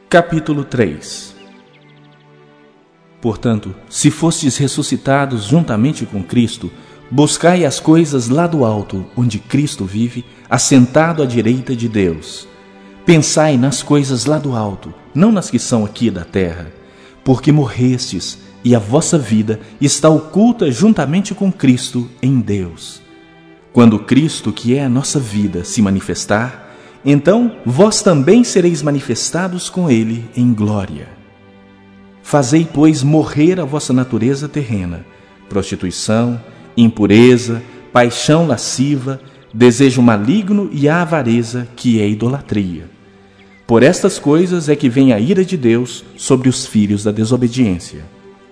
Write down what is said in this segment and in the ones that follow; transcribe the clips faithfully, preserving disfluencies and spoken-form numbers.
Capítulo três. Portanto, se fostes ressuscitados juntamente com Cristo, buscai as coisas lá do alto, onde Cristo vive, assentado à direita de Deus. Pensai nas coisas lá do alto, não nas que são aqui da terra, porque morrestes, e a vossa vida está oculta juntamente com Cristo em Deus. Quando Cristo, que é a nossa vida, se manifestar, então vós também sereis manifestados com ele em glória. Fazei, pois, morrer a vossa natureza terrena, prostituição, impureza, paixão lasciva, desejo maligno e a avareza, que é idolatria. Por estas coisas é que vem a ira de Deus sobre os filhos da desobediência.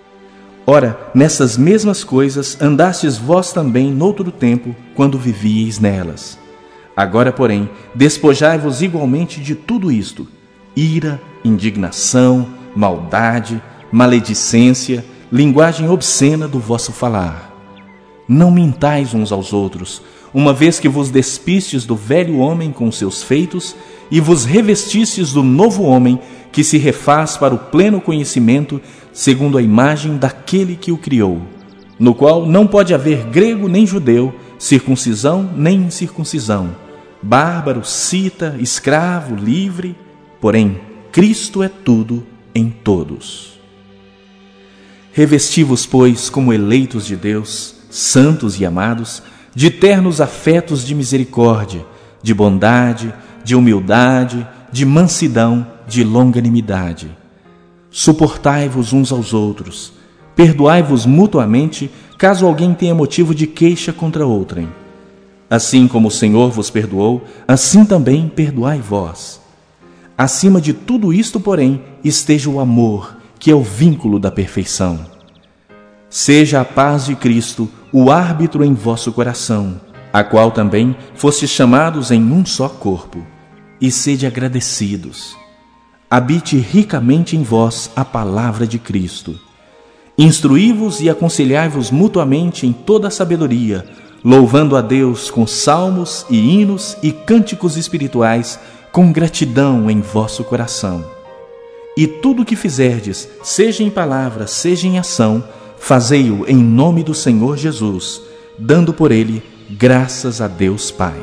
Ora, nessas mesmas coisas andastes vós também noutro tempo, quando vivíeis nelas. Agora, porém, despojai-vos igualmente de tudo isto: ira, indignação, maldade, maledicência, linguagem obscena do vosso falar. Não mintais uns aos outros, uma vez que vos despistes do velho homem com seus feitos e vos revestistes do novo homem, que se refaz para o pleno conhecimento, segundo a imagem daquele que o criou, no qual não pode haver grego nem judeu, circuncisão nem incircuncisão, bárbaro, cita, escravo, livre, porém Cristo é tudo em todos. Revesti-vos, pois, como eleitos de Deus, santos e amados, de ternos afetos de misericórdia, de bondade, de humildade, de mansidão, de longanimidade. Suportai-vos uns aos outros, perdoai-vos mutuamente, caso alguém tenha motivo de queixa contra outrem. Assim como o Senhor vos perdoou, assim também perdoai vós. Acima de tudo isto, porém, esteja o amor, que é o vínculo da perfeição. Seja a paz de Cristo o árbitro em vosso coração, a qual também fostes chamados em um só corpo, e sede agradecidos. Habite ricamente em vós a palavra de Cristo. Instruí-vos e aconselhai-vos mutuamente em toda a sabedoria, louvando a Deus com salmos e hinos e cânticos espirituais, com gratidão em vosso coração. E tudo o que fizerdes, seja em palavra, seja em ação, fazei-o em nome do Senhor Jesus, dando por ele graças a Deus Pai.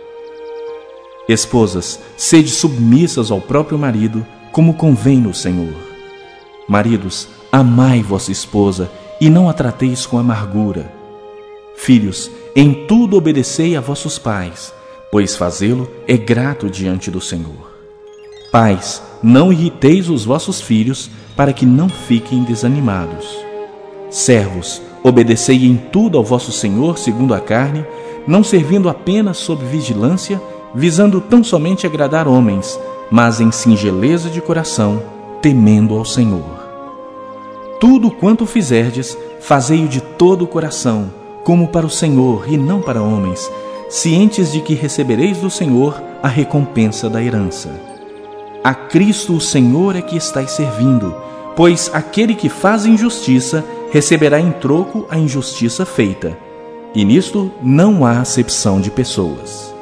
Esposas, sede submissas ao próprio marido, como convém no Senhor. Maridos, amai vossa esposa e não a trateis com amargura. Filhos, em tudo obedecei a vossos pais, pois fazê-lo é grato diante do Senhor. Pais, não irriteis os vossos filhos, para que não fiquem desanimados. Servos, obedecei em tudo ao vosso Senhor segundo a carne, não servindo apenas sob vigilância, visando tão somente agradar homens, mas em singeleza de coração, temendo ao Senhor. Tudo quanto fizerdes, fazei-o de todo o coração, como para o Senhor e não para homens, cientes de que recebereis do Senhor a recompensa da herança. A Cristo o Senhor é que estáis servindo, pois aquele que faz injustiça receberá em troco a injustiça feita, e nisto não há acepção de pessoas.